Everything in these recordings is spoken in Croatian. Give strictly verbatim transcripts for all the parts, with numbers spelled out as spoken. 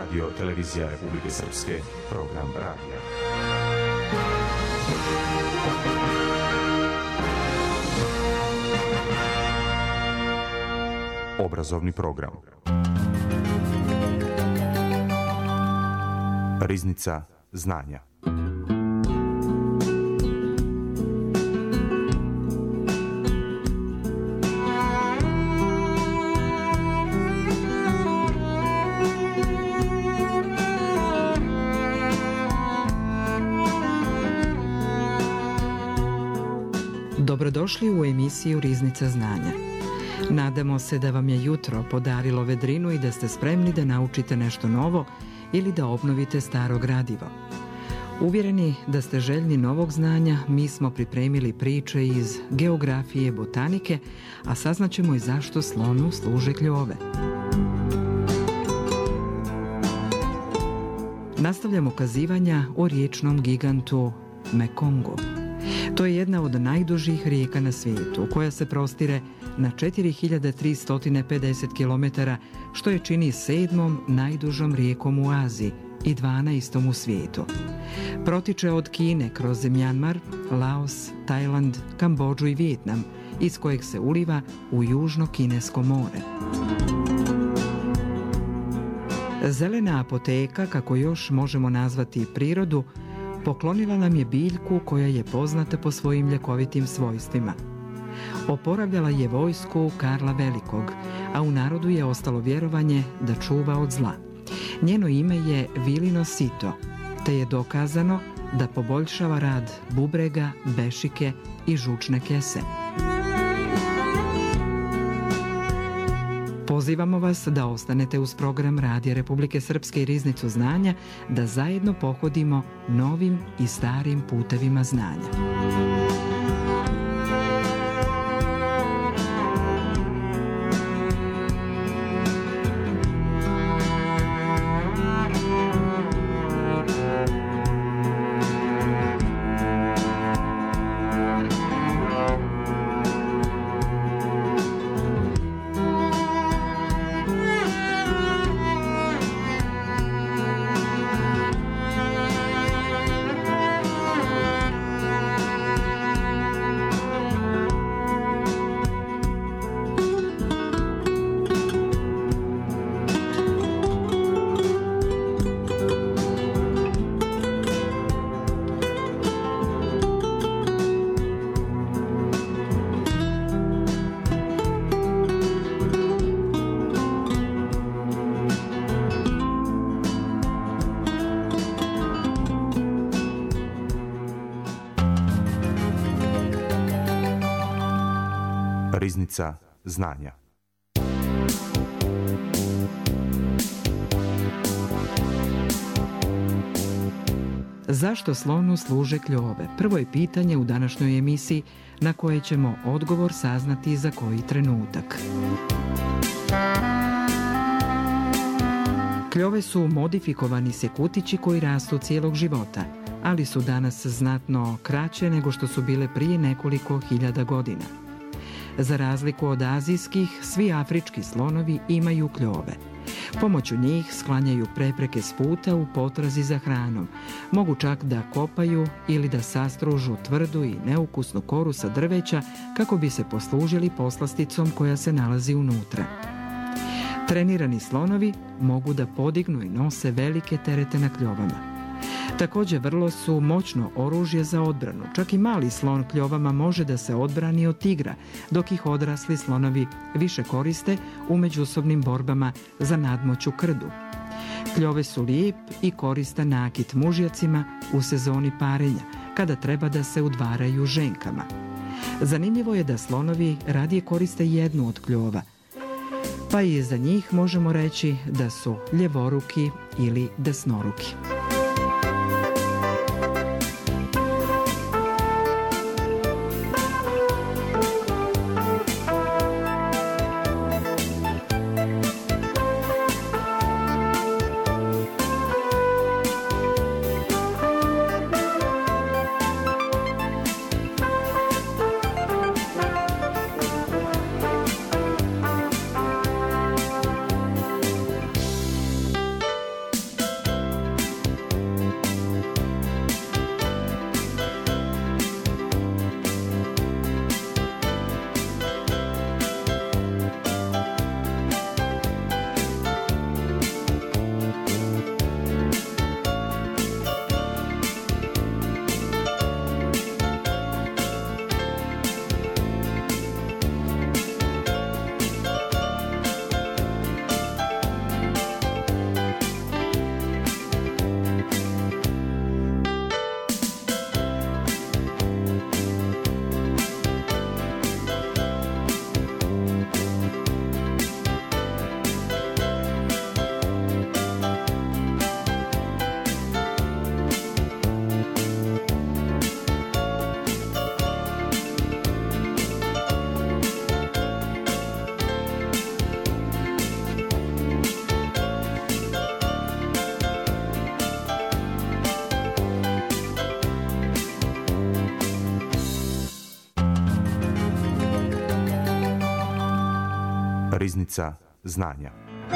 Radio Televizija Republike Srpske, program radija. Obrazovni program. Riznica znanja. Dobrodošli u emisiju Riznica znanja. Nadamo se da vam je jutro podarilo vedrinu i da ste spremni da naučite nešto novo ili da obnovite staro gradivo. Uvjereni da ste željni novog znanja, mi smo pripremili priče iz geografije, botanike, a saznaćemo i zašto slonu služe kljove. Nastavljamo kazivanja o riječnom gigantu Mekongu. To je jedna od najdužih rijeka na svijetu, koja se prostire na četiri hiljade tristo pedeset kilometara, što je čini sedmom najdužom rijekom u Aziji i dvanaestom u svijetu. Protiče od Kine kroz Mjanmar, Laos, Tajland, Kambodžu i Vijetnam, iz kojeg se uliva u Južno Kinesko more. Zelena apoteka, kako još možemo nazvati prirodu, poklonila nam je biljku koja je poznata po svojim ljekovitim svojstvima. Oporavljala je vojsku Karla Velikog, a u narodu je ostalo vjerovanje da čuva od zla. Njeno ime je vilino sito, te je dokazano da poboljšava rad bubrega, bešike i žučne kese. Pozivamo vas da ostanete uz program Radija Republike Srpske i Riznicu znanja, da zajedno pohodimo novim i starim putevima znanja. Riznica znanja. Zašto slonu služe kljove? Prvo je pitanje u današnjoj emisiji, na koje ćemo odgovor saznati za koji trenutak. Kljove su modifikovani sekutići koji rastu cijelog života, ali su danas znatno kraće nego što su bile prije nekoliko hiljada godina. Za razliku od azijskih, svi afrički slonovi imaju kljove. Pomoću njih sklanjaju prepreke s puta u potrazi za hranom. Mogu čak da kopaju ili da sastružu tvrdu i neukusnu koru sa drveća kako bi se poslužili poslasticom koja se nalazi unutra. Trenirani slonovi mogu da podignu i nose velike terete na kljovama. Također vrlo su moćno oružje za odbranu. Čak i mali slon kljovama može da se odbrani od tigra, dok ih odrasli slonovi više koriste u međusobnim borbama za nadmoć u krdu. Kljove su lijep i koristan nakit mužjacima u sezoni parenja, kada treba da se udvaraju ženkama. Zanimljivo je da slonovi radije koriste jednu od kljova, pa i za njih možemo reći da su ljevoruki ili desnoruki. Riznica znanja.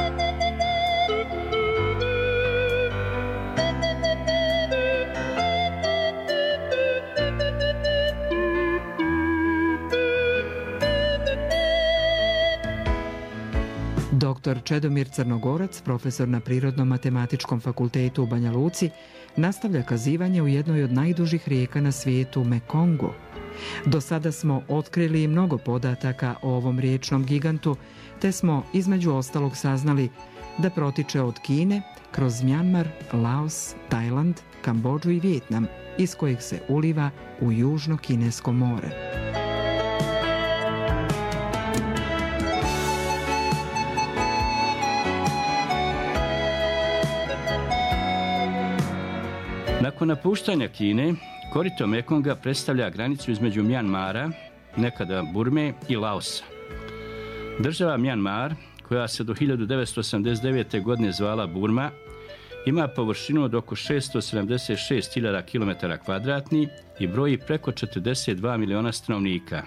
Doktor Čedomir Crnogorac, profesor na Prirodno-matematičkom fakultetu u Banja Luci, nastavlja kazivanje u jednoj od najdužih rijeka na svijetu, Mekongu. Do sada smo otkrili mnogo podataka o ovom riječnom gigantu, te smo između ostalog saznali da protiče od Kine kroz Mjanmar, Laos, Tajland, Kambodžu i Vijetnam, iz kojih se uliva u Južno Kinesko more. Nakon napuštanja Kine, korito Mekonga predstavlja granicu između Mjanmara, nekada Burme, i Laosa. Država Mjanmar, koja se do hiljadu devetsto osamdeset devete. godine zvala Burma, ima površinu od oko šesto sedamdeset šest hiljada kilometara kvadratnih i broji preko četrdeset dva miliona stanovnika.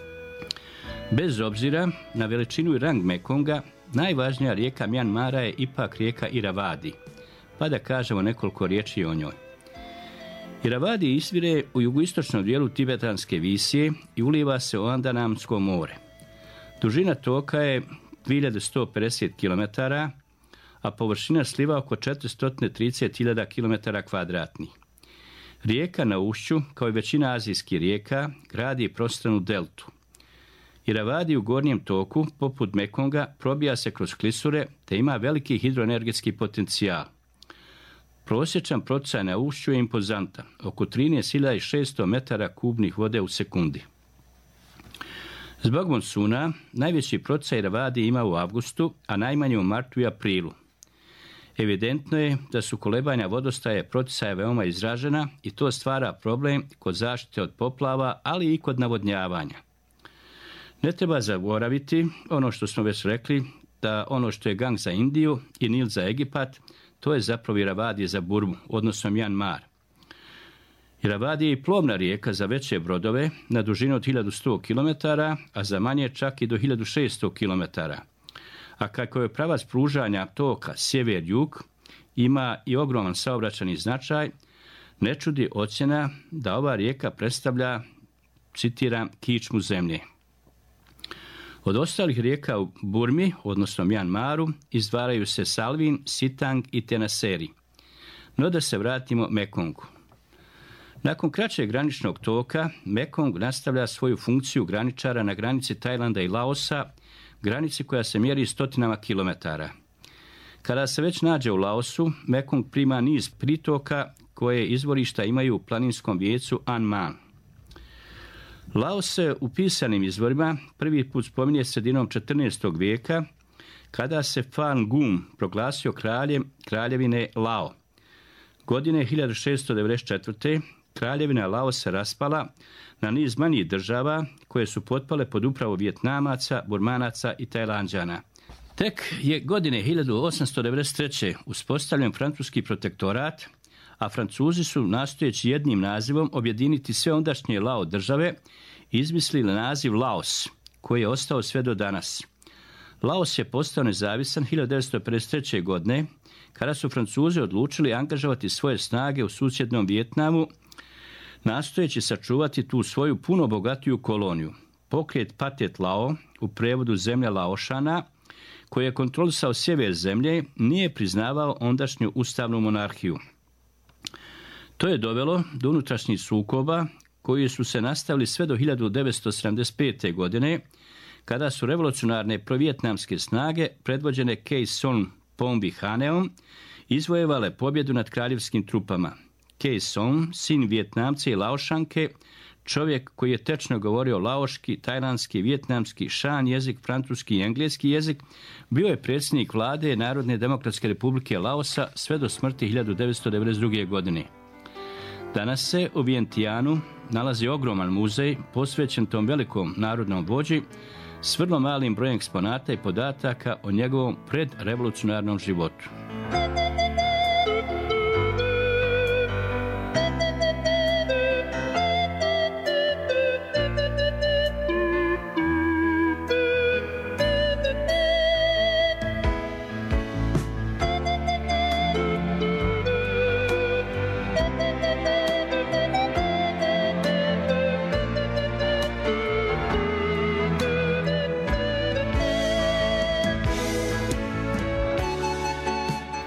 Bez obzira na veličinu i rang Mekonga, najvažnija rijeka Mjanmara je ipak rijeka Iravadi, pa da kažemo nekoliko riječi o njoj. Iravadi izvire u jugoistočnom dijelu Tibetanske visije i uliva se u Andanamsko more. Dužina toka je hiljadu sto pedeset kilometara, a površina sliva oko četiristo trideset hiljada kilometara kvadratnih. Rijeka na ušću, kao i većina azijskih rijeka, gradi prostranu deltu. Iravadi u gornjem toku, poput Mekonga, probija se kroz klisure te ima veliki hidroenergetski potencijal. Prosječan procaj na ušću je impozantan, oko trinaest hiljada šesto metara kubnih vode u sekundi. Zbog monsuna, najveći procaj Iravadi ima u avgustu, a najmanje u martu i aprilu. Evidentno je da su kolebanja vodostaje proticaja veoma izražena i to stvara problem kod zaštite od poplava, ali i kod navodnjavanja. Ne treba zaboraviti ono što smo već rekli, da ono što je Gang za Indiju i Nil za Egipat, to je zapravo Iravadi za Burmu, odnosno Mjanmar. Iravadi je i plovna rijeka za veće brodove na dužinu od hiljadu sto kilometara, a za manje čak i do hiljadu šesto kilometara. A kako je pravac pružanja toka sjever-jug, ima i ogroman saobraćajni značaj, ne čudi ocjena da ova rijeka predstavlja, citiram, kičmu zemlje. Od ostalih rijeka u Burmi, odnosno Mjanmaru, izdvaraju se Salween, Sitang i Tenassery. No da se vratimo Mekongu. Nakon kraćeg graničnog toka, Mekong nastavlja svoju funkciju graničara na granici Tajlanda i Laosa, granici koja se mjeri stotinama kilometara. Kada se već nađe u Laosu, Mekong prima niz pritoka koje izvorišta imaju u planinskom vijecu An Man. Laos se u pisanim izvorima prvi put spominje sredinom četrnaestog vijeka, kada se Phan Gum proglasio kraljem kraljevine Lao. Godine hiljadu šesto devedeset četvrte. kraljevina Lao se raspala na niz manjih država koje su potpale pod upravu Vijetnamaca, Burmanaca i Tajlanđana. Tek je godine hiljadu osamsto devedeset treće. uspostavljen francuski protektorat, a Francuzi su, nastojeći jednim nazivom objediniti sve ondašnje Lao države, izmislili naziv Laos, koji je ostao sve do danas. Laos je postao nezavisan hiljadu devetsto pedeset treće. godine, kada su Francuzi odlučili angažovati svoje snage u susjednom Vijetnamu, nastojeći sačuvati tu svoju puno bogatiju koloniju. Pokret Pathet Lao, u prevodu zemlja Laošana, koji je kontrolisao sjever zemlje, nije priznavao ondašnju ustavnu monarhiju. To je dovelo do unutrašnjih sukoba koji su se nastavili sve do hiljadu devetsto sedamdeset pete. godine, kada su revolucionarne provijetnamske snage, predvođene Kej Son Pombi Haneom, izvojevale pobjedu nad kraljevskim trupama. Kej Son, sin Vijetnamca i Laošanke, čovjek koji je tečno govorio laoški, tajlandski, vijetnamski, šan jezik, francuski i engleski jezik, bio je predsjednik vlade Narodne demokratske republike Laosa sve do smrti hiljadu devetsto devedeset druge. godine. Danas se u Vientianu nalazi ogroman muzej posvećen tom velikom narodnom vođi s vrlo malim brojem eksponata i podataka o njegovom predrevolucionarnom životu.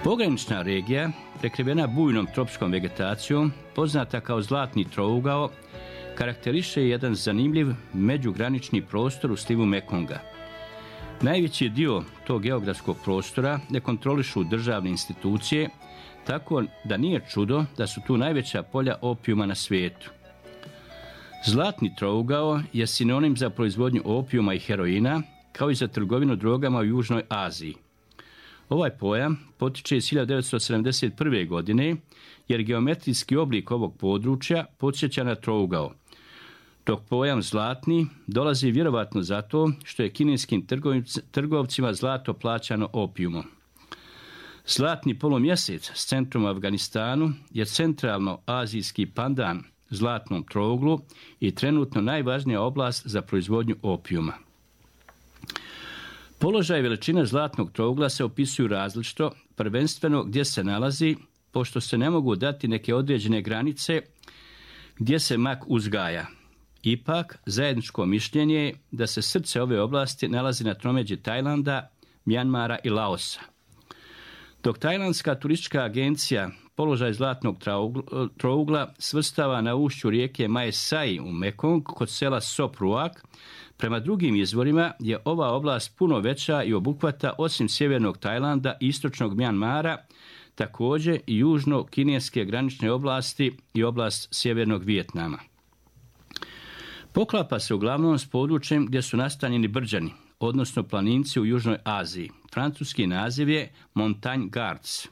Pogranična regija, prekrivena bujnom tropskom vegetacijom, poznata kao zlatni trougao, karakteriše jedan zanimljiv međugranični prostor u slivu Mekonga. Najveći dio tog geografskog prostora ne kontrolišu državne institucije, tako da nije čudo da su tu najveća polja opijuma na svijetu. Zlatni trougao je sinonim za proizvodnju opijuma i heroina, kao i za trgovinu drogama u Južnoj Aziji. Ovaj pojam potiče iz hiljadu devetsto sedamdeset prve. godine, jer geometrijski oblik ovog područja podsjeća na trougao, dok pojam zlatni dolazi vjerovatno zato što je kineskim trgovcima zlato plaćano opijumom. Zlatni polumjesec s centrom u Afganistanu je centralno-azijski pandan zlatnom trouglu i trenutno najvažnija oblast za proizvodnju opijuma. Položaj i veličina zlatnog trougla se opisuju različito, prvenstveno gdje se nalazi, pošto se ne mogu dati neke određene granice gdje se mak uzgaja. Ipak, zajedničko mišljenje je da se srce ove oblasti nalazi na tromeđi Tajlanda, Mjanmara i Laosa. Dok tajlandska turistička agencija položaj zlatnog trougla svrstava na ušću rijeke Mae Sai u Mekong kod sela Sop Ruak, prema drugim izvorima je ova oblast puno veća i obuhvata osim sjevernog Tajlanda i istočnog Mjanmara, također i južno-kineske granične oblasti i oblast sjevernog Vijetnama. Poklapa se uglavnom s područjem gdje su nastanjeni brđani, odnosno planinci u Južnoj Aziji. Francuski naziv je Montagne Gards.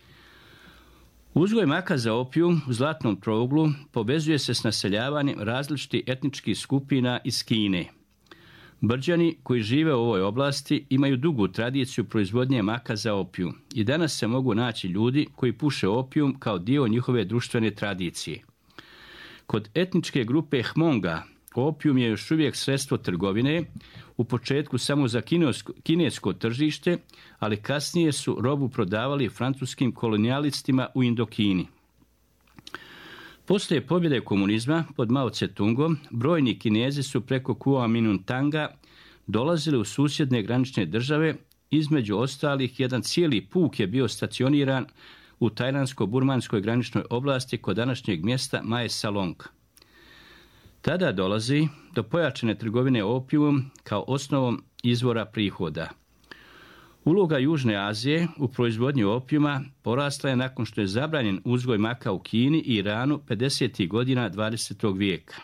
Uzgoj maka za opijum u zlatnom trouglu povezuje se s naseljavanjem različitih etničkih skupina iz Kine. Brđani koji žive u ovoj oblasti imaju dugu tradiciju proizvodnje maka za opijum i danas se mogu naći ljudi koji puše opijum kao dio njihove društvene tradicije. Kod etničke grupe Hmonga opijum je još uvijek sredstvo trgovine, u početku samo za kinesko, kinesko tržište, ali kasnije su robu prodavali francuskim kolonijalistima u Indokini. Poslije pobjede komunizma pod Mao Tse-tungom, brojni Kinezi su preko Kuomintanga dolazili u susjedne granične države, između ostalih jedan cijeli puk je bio stacioniran u tajlandsko-burmanskoj graničnoj oblasti kod današnjeg mjesta Mae Salong. Tada dolazi do pojačane trgovine opijumom kao osnovom izvora prihoda. Uloga Južne Azije u proizvodnji opijuma porasla je nakon što je zabranjen uzgoj maka u Kini i Iranu pedesetih godina dvadesetog vijeka.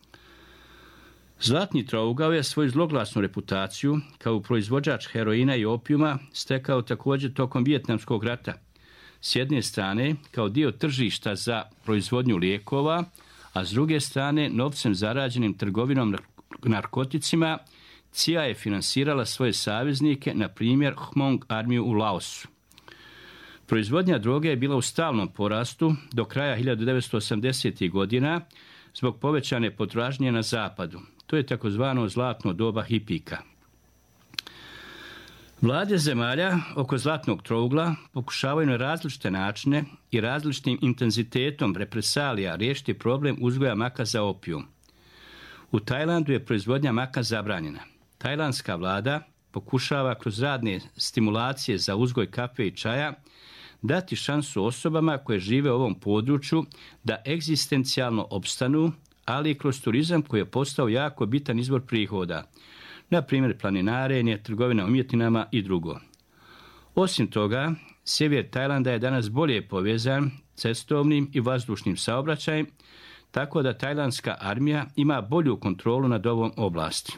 Zlatni trougao je svoju zloglasnu reputaciju kao proizvođač heroina i opijuma stekao također tokom Vijetnamskog rata. S jedne strane kao dio tržišta za proizvodnju lijekova, a s druge strane novcem zarađenim trgovinom narkoticima, C I A je finansirala svoje saveznike, na primjer Hmong armiju u Laosu. Proizvodnja droge je bila u stalnom porastu do kraja hiljadu devetsto osamdesetih godina zbog povećane potražnje na zapadu. To je takozvano zlatno doba hipika. Vlade zemalja oko zlatnog trougla pokušavaju na različite načine i različitim intenzitetom represalija riješiti problem uzgoja maka za opijum. U Tajlandu je proizvodnja maka zabranjena. Tajlandska vlada pokušava kroz radne stimulacije za uzgoj kafe i čaja dati šansu osobama koje žive u ovom području da egzistencijalno opstanu, ali i kroz turizam koji je postao jako bitan izvor prihoda, na primjer planinarenje, trgovina umjetninama i drugo. Osim toga, sjever Tajlanda je danas bolje povezan cestovnim i vazdušnim saobraćajem, tako da tajlandska armija ima bolju kontrolu nad ovom oblasti.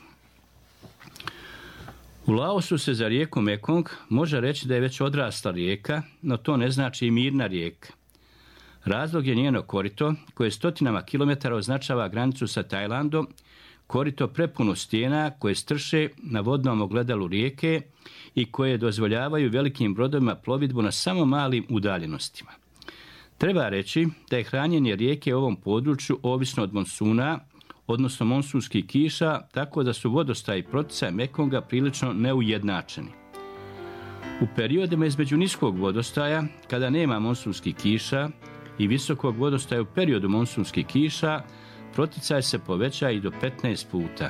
U Laosu se za rijeku Mekong može reći da je već odrasla rijeka, no to ne znači i mirna rijeka. Razlog je njeno korito, koje stotinama kilometara označava granicu sa Tajlandom, korito prepuno stijena koje strše na vodnom ogledalu rijeke i koje dozvoljavaju velikim brodovima plovidbu na samo malim udaljenostima. Treba reći da je hranjenje rijeke u ovom području ovisno od monsuna, odnosno monsunskih kiša, tako da su vodostaji proticaj Mekonga prilično neujednačeni. U periodima između niskog vodostaja, kada nema monsunskih kiša, i visokog vodostaja u periodu monsunskih kiša, proticaj se poveća i do petnaest puta.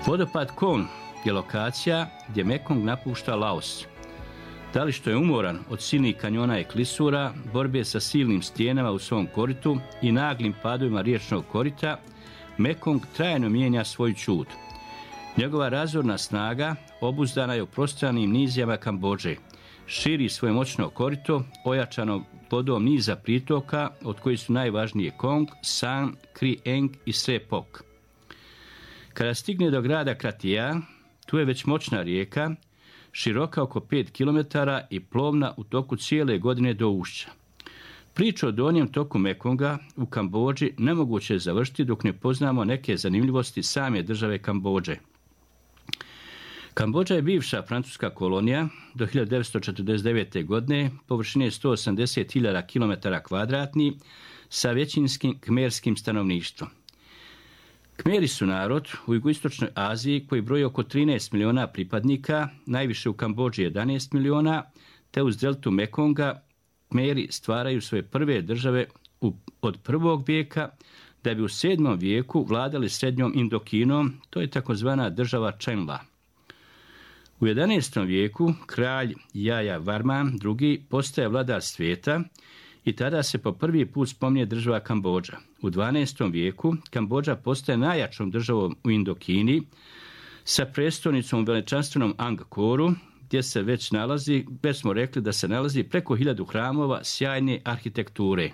Vodopad Kon je lokacija gdje Mekong napušta Laos. Da li što je umoran od silnih kanjona i klisura, borbe sa silnim stijenama u svom koritu i naglim padovima riječnog korita, Mekong trajno mijenja svoj čud. Njegova razorna snaga obuzdana je u prostranim nizijama Kambodže. Širi svoje moćno korito, ojačano vodom niza pritoka, od kojih su najvažnije Kong, San, Kri Eng i Sre Pok. Kada stigne do grada Kratija, tu je već moćna rijeka, široka oko pet kilometara i plovna u toku cijele godine do ušća. Priču o donjem toku Mekonga u Kambodži nemoguće je završiti dok ne poznamo neke zanimljivosti same države Kambodže. Kambodža je bivša francuska kolonija do hiljadu devetsto četrdeset devete. godine, površine sto osamdeset hiljada kilometara kvadratnih, sa većinskim kmerskim stanovništvom. Kmeri su narod u jugoistočnoj Aziji koji broji oko trinaest miliona pripadnika, najviše u Kambodži jedanaest miliona, te uz deltu Mekonga Kmeri stvaraju svoje prve države u, od prvog vijeka, da bi u sedmom vijeku vladali srednjom Indokinom, to je takozvana država Čenla. U jedanaestom vijeku kralj Jaja Varman drugi. postaje vladar svijeta i tada se po prvi put spominje država Kambodža. U dvanaestom vijeku Kambodža postaje najjačom državom u Indokini sa prestolnicom u veličanstvenom Angkoru, gdje se već nalazi, već smo rekli da se nalazi preko hiljadu hramova sjajne arhitekture.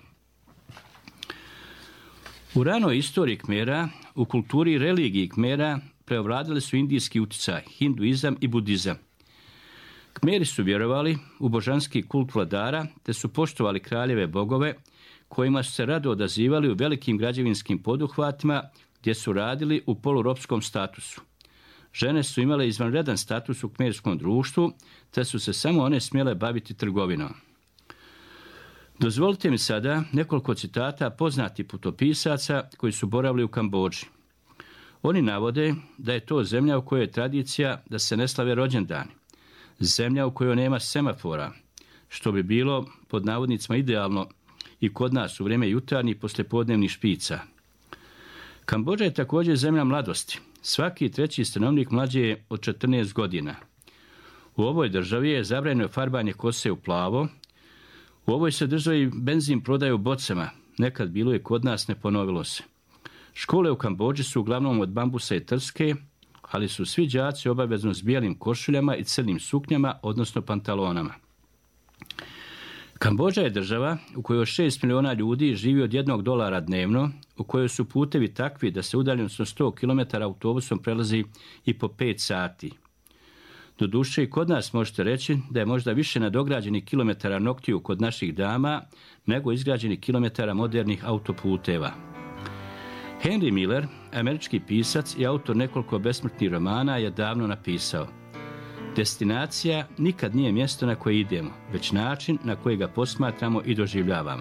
U ranoj istoriji Kmera, u kulturi i religiji Kmera preovladali su indijski utjecaj, hinduizam i budizam. Kmeri su vjerovali u božanski kult vladara, te su poštovali kraljeve bogove, kojima su se rado odazivali u velikim građevinskim poduhvatima, gdje su radili u poluropskom statusu. Žene su imale izvanredan status u kmerskom društvu, te su se samo one smjele baviti trgovinom. Dozvolite mi sada nekoliko citata poznatih putopisaca koji su boravili u Kambodži. Oni navode da je to zemlja u kojoj je tradicija da se ne slave rođendani, zemlja u kojoj nema semafora, što bi bilo pod navodnicima idealno i kod nas u vrijeme jutarnjih poslijepodnevnih špica. Kambodža je također zemlja mladosti. Svaki treći stanovnik mlađi je od četrnaest godina. U ovoj državi je zabranjeno farbanje kose u plavo. U ovoj se državi benzin prodaje u bocama. Nekad bilo je kod nas, ne ponovilo se. Škole u Kambodži su uglavnom od bambusa i trske, ali su svi đaci obavezno s bijelim košuljama i crnim suknjama, odnosno pantalonama. Kambodža je država u kojoj šest miliona ljudi živi od jednog dolara dnevno, u kojoj su putevi takvi da se udaljenost od sto kilometara autobusom prelazi i po pet sati. Doduše i kod nas možete reći da je možda više nadograđenih kilometara noktiju kod naših dama nego izgrađenih kilometara modernih autoputeva. Henry Miller, američki pisac i autor nekoliko besmrtnih romana, je davno napisao: destinacija nikad nije mjesto na koje idemo, već način na koji ga posmatramo i doživljavamo.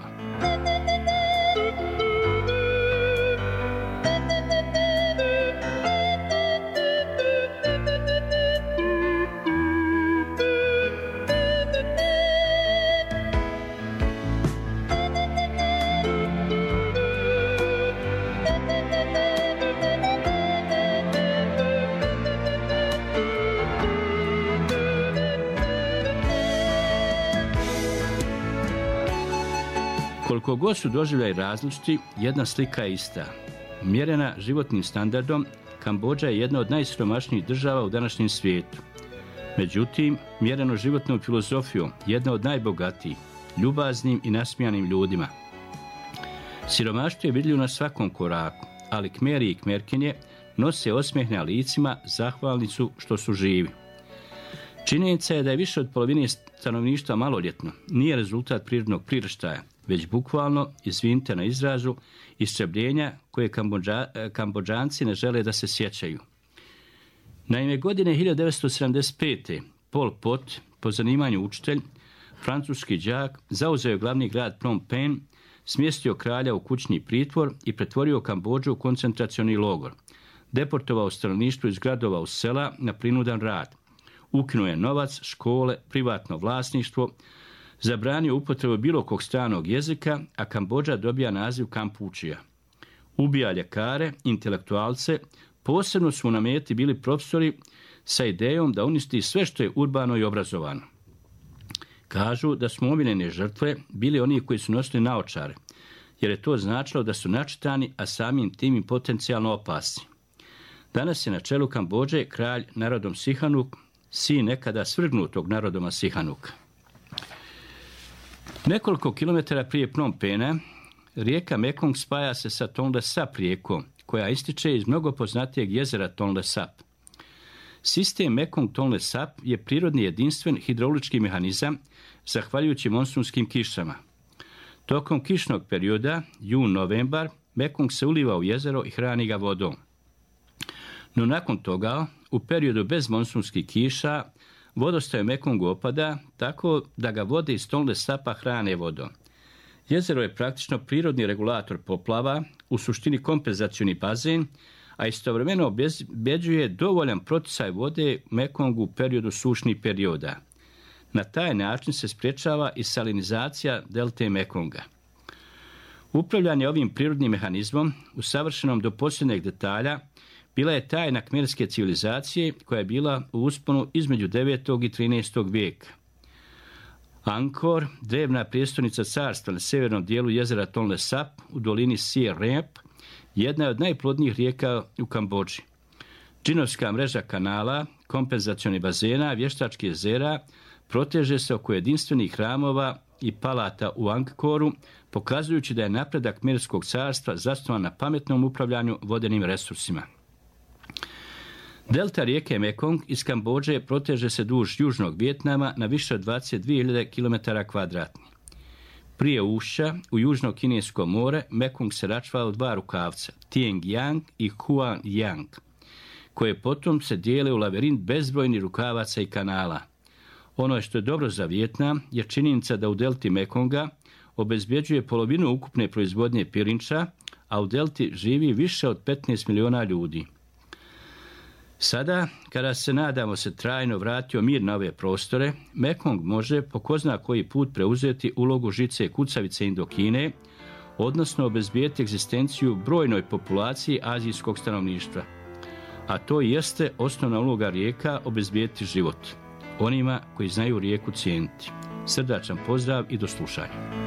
Koliko god su doživljaj različiti, jedna slika je ista. Mjerena životnim standardom, Kambodža je jedna od najsiromašnijih država u današnjem svijetu. Međutim, mjereno životnom filozofijom, jedna od najbogatijih, ljubaznim i nasmijanim ljudima. Siromaštvo je vidljivo na svakom koraku, ali Kmeri i Kmerkinje nose osmijeh na licima, zahvalni su što su živi. Činjenica je da je više od polovine stanovništva maloljetno, nije rezultat prirodnog priraštaja, već bukvalno, izvinite na izrazu, istrebljenja koje Kambodža, Kambodžanci ne žele da se sjećaju. Naime, godine hiljadu devetsto sedamdeset pete. Pol Pot, po zanimanju učitelj, francuski đak, zauzeo je glavni grad Phnom Penh, smjestio kralja u kućni pritvor i pretvorio Kambodžu u koncentracioni logor. Deportovao stanovništvo iz gradova u sela na prinudan rad. Ukinuo je novac, škole, privatno vlasništvo, zabranio upotrebu bilo kog stranog jezika, a Kambodža dobija naziv Kampučija. Ubija ljekare, intelektualce, posebno su mu na meti bili profesori sa idejom da uništi sve što je urbano i obrazovano. Kažu da su omiljene žrtve bili oni koji su nosili naočare, jer je to značilo da su načitani, a samim tim i potencijalno opasni. Danas je na čelu Kambodže kralj Narodom Sihanouk, sin nekada svrgnutog Narodoma Sihanouk. Nekoliko kilometara prije Phnom Penha rijeka Mekong spaja se sa Tonle Sap rijekom, koja ističe iz mnogo poznatijeg jezera Tonle Sap. Sistem Mekong Tonle Sap je prirodni jedinstven hidraulički mehanizam zahvaljujući monsunskim kišama. Tokom kišnog perioda, jun-novembar, Mekong se uliva u jezero i hrani ga vodom. No nakon toga, u periodu bez monsunskih kiša, vodostaj u Mekongu opada, tako da ga vode iz Tonle Sapa hrane vodom. Jezero je praktično prirodni regulator poplava, u suštini kompenzacioni bazen, a istovremeno obezbeđuje dovoljan proticaj vode u Mekongu u periodu sušnih perioda. Na taj način se sprječava i salinizacija delte Mekonga. Upravljanje ovim prirodnim mehanizmom, usavršenom do posljednjeg detalja, bila je tajna kmerske civilizacije koja je bila u usponu između devetog i trinaestog vijeka. Angkor, drevna prijestolnica carstva na severnom dijelu jezera Tonle Sap u dolini Siem Reap, jedna je od najplodnijih rijeka u Kambodži. Džinovska mreža kanala, kompenzacioni bazena, vještačkih jezera proteže se oko jedinstvenih hramova i palata u Angkoru, pokazujući da je napredak Khmerskog carstva zasnovan na pametnom upravljanju vodenim resursima. Delta rijeke Mekong iz Kambodže proteže se duž južnog Vijetnama na više od dvadeset dvije hiljade kilometara kvadratnih. Prije ušća u južno Kinesko more Mekong se račva u dva rukavca, Tieng Yang i Huan Yang, koje potom se dijele u lavirint bezbrojnih rukavaca i kanala. Ono što je dobro za Vijetnam je činjenica da u delti Mekonga obezbjeđuje polovinu ukupne proizvodnje pirinča, a u delti živi više od petnaest miliona ljudi. Sada, kada se nadamo se trajno vratio mir na ove prostore, Mekong može po ko zna koji put preuzeti ulogu žice kucavice Indokine, odnosno obezbijeti egzistenciju brojnoj populaciji azijskog stanovništva. A to jeste osnovna uloga rijeka obezbijeti život onima koji znaju rijeku cijeniti. Srdačan pozdrav i do slušanja.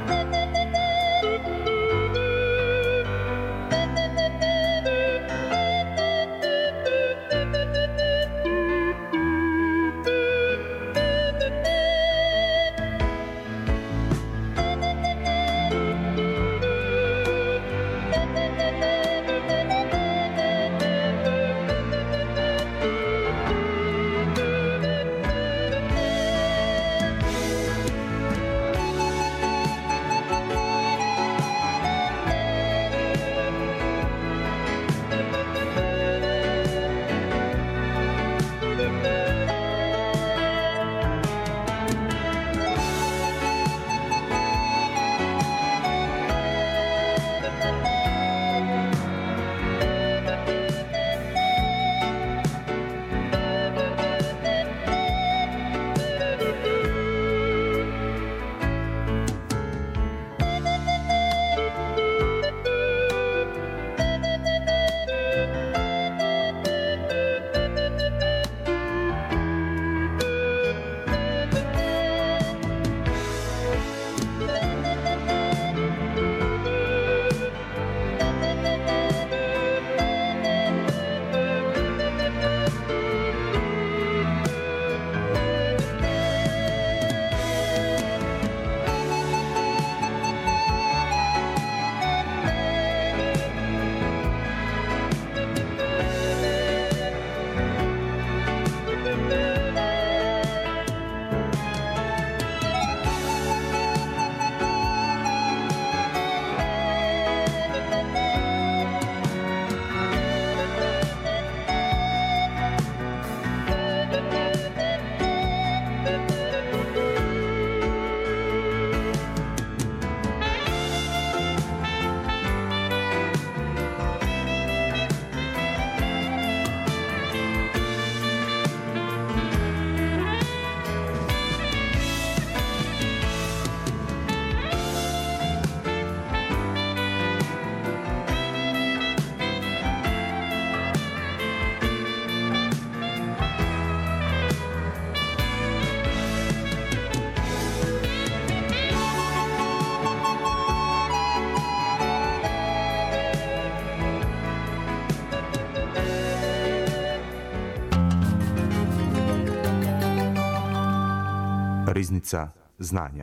Riznica znanja.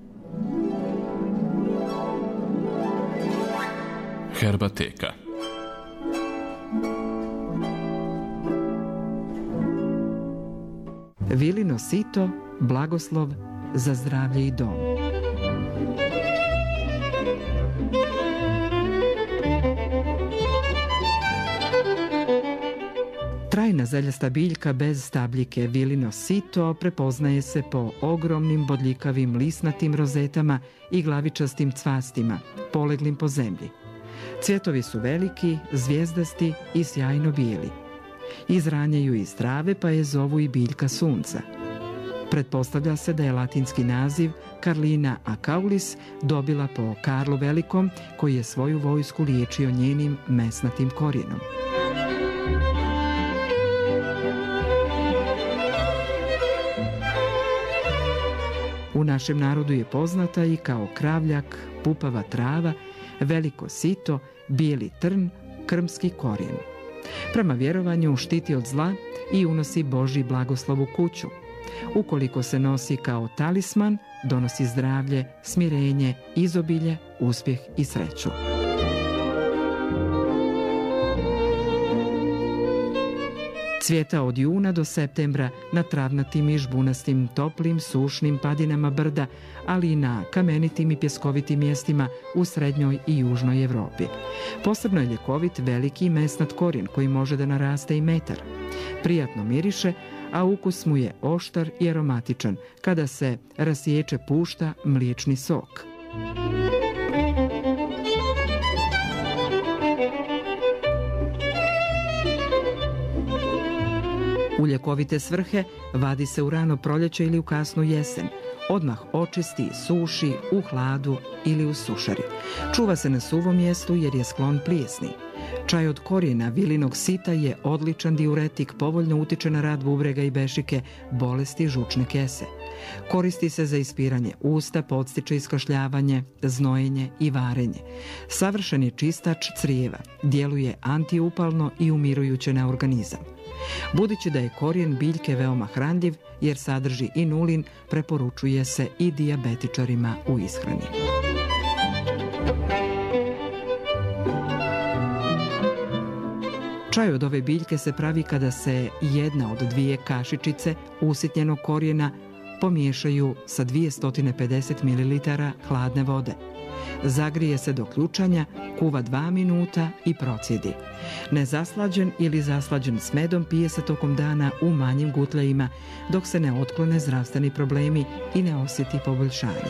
Herbateka. Vilino sito, blagoslov za zdravlje i dom. Trajna zeljasta biljka bez stabljike vilino sito prepoznaje se po ogromnim bodljikavim lisnatim rozetama i glavičastim cvastima, poleglim po zemlji. Cvjetovi su veliki, zvijezdasti i sjajno bijeli. Izranjaju iz trave pa je zovu i biljka sunca. Pretpostavlja se da je latinski naziv Carlina acaulis dobila po Karlu Velikom, koji je svoju vojsku liječio njenim mesnatim korijenom. U našem narodu je poznata i kao kravljak, pupava trava, veliko sito, bijeli trn, krmski korijen. Prema vjerovanju štiti od zla i unosi Božji blagoslov u kuću. Ukoliko se nosi kao talisman, donosi zdravlje, smirenje, izobilje, uspjeh i sreću. Cvjeta od juna do septembra na travnatim i žbunastim, toplim, sušnim padinama brda, ali i na kamenitim i pjeskovitim mjestima u srednjoj i južnoj Europi. Posebno je ljekovit veliki mesnat korijen koji može da naraste i metar. Prijatno miriše, a ukus mu je oštar i aromatičan. Kada se rasiječe pušta mliječni sok. U ljekovite svrhe vadi se u rano proljeće ili u kasnu jesen. Odmah očisti i suši u hladu ili u sušari. Čuva se na suvom mjestu jer je sklon plijesni. Čaj od korijena vilinog sita je odličan diuretik, povoljno utiče na rad bubrega i bešike, bolesti žučne kese. Koristi se za ispiranje usta, podstiče iskašljavanje, znojenje i varenje. Savršen je čistač crijeva, djeluje antiupalno i umirujuće na organizam. Budući da je korijen biljke veoma hranljiv jer sadrži inulin, preporučuje se i dijabetičarima u ishrani. Čaj od ove biljke se pravi kada se jedna od dvije kašičice usitnjenog korijena pomiješaju sa dvjesto pedeset mililitara hladne vode. Zagrije se do ključanja, kuva dva minuta i procijedi. Nezaslađen ili zaslađen s medom pije se tokom dana u manjim gutljajima dok se ne otklone zdravstveni problemi i ne osjeti poboljšanje.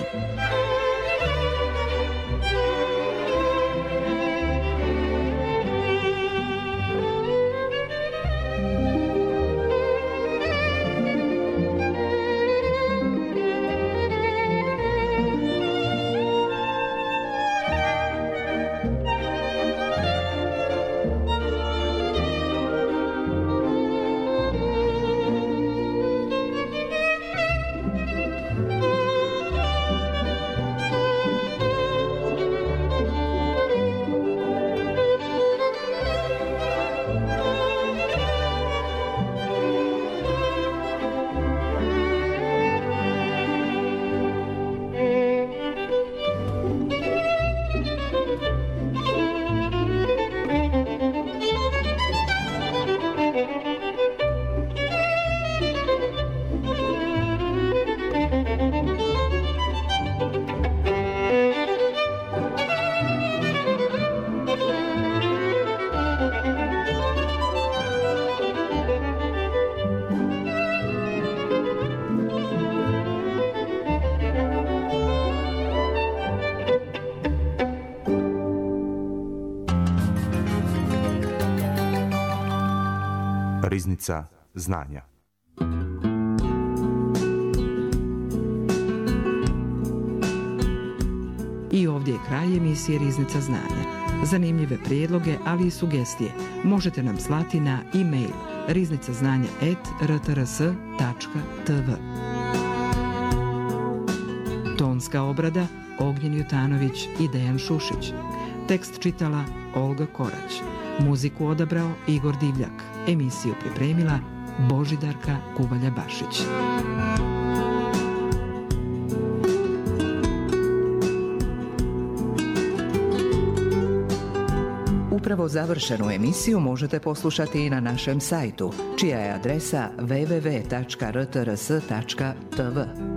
Riznica znanja. I ovdje je kraj emisije Riznica znanja. Zanimljive prijedloge, ali i sugestije možete nam slati na e-mail riznicaznanja at r t r s tačka t v. Tonska obrada Ognjen Jutanović i Dejan Šušić. Tekst čitala Olga Korać. Muziku odabrao Igor Divljak. Emisiju pripremila Božidarka Kubalja-Bašić. upravo završenu emisiju možete poslušati i na našem sajtu, čija je adresa w w w tačka r t r s tačka t v.